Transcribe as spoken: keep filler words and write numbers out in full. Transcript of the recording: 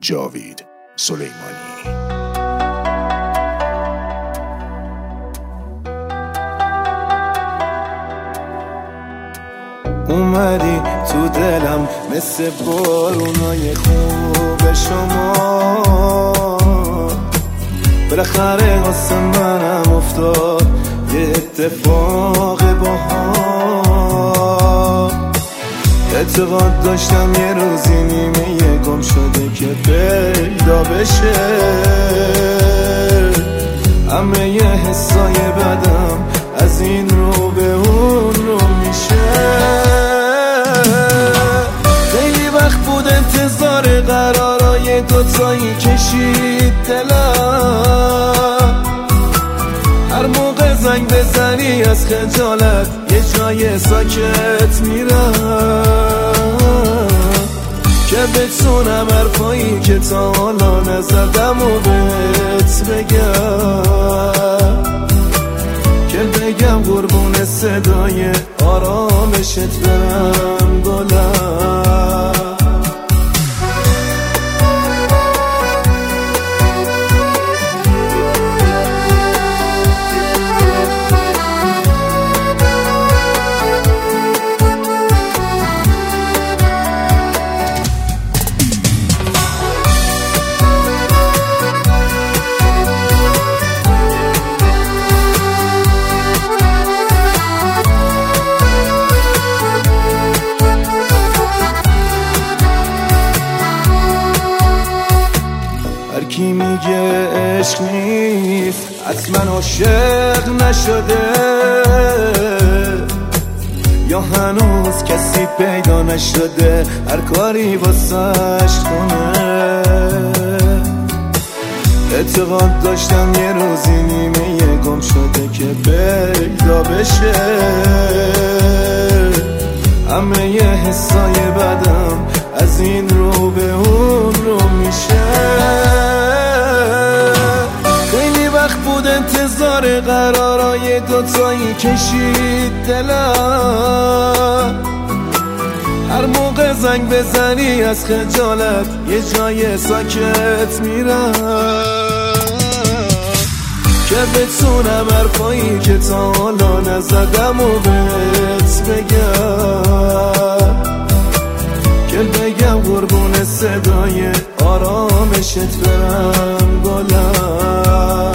جاوید سلیمانی. اومدی تو دلم مثل بارونای خوب شما، بالاخره واسه منم افتاد یه اتفاق باها. اعتقاد داشتم یه روزی نیمه یه گم شده که پیدا بشه، همه یه حسای بدم از این رو به اون رو میشه. خیلی وقت بود انتظار قرارای دوتایی کشید دلم، هر موقع زنگ بزنی از خجالت یه جای ساکت میرم، که بتونم حرفایی که تا حالا نزدم و بهت بگم، که بگم قربون صدای آرامشت برم گلم. کی میگه عشق نیست حتما عاشق نشده، یا هنوز کسی پیدا نشده هر کاری واسش کنه. اعتقاد داشتم یه روزی نیمه یه گم شده که پیدا بشه، همه یه حسای بدم از این رو به اون رو میشه. انتظار قرارای دوتایی کشید دلم، هر موقع زنگ بزنی از خجالت یه جای ساکت میرم، که بتونم حرفایی که تا حالا نزدم و بهت بگم، که بگم قربون صدای آرامشت برم گلم.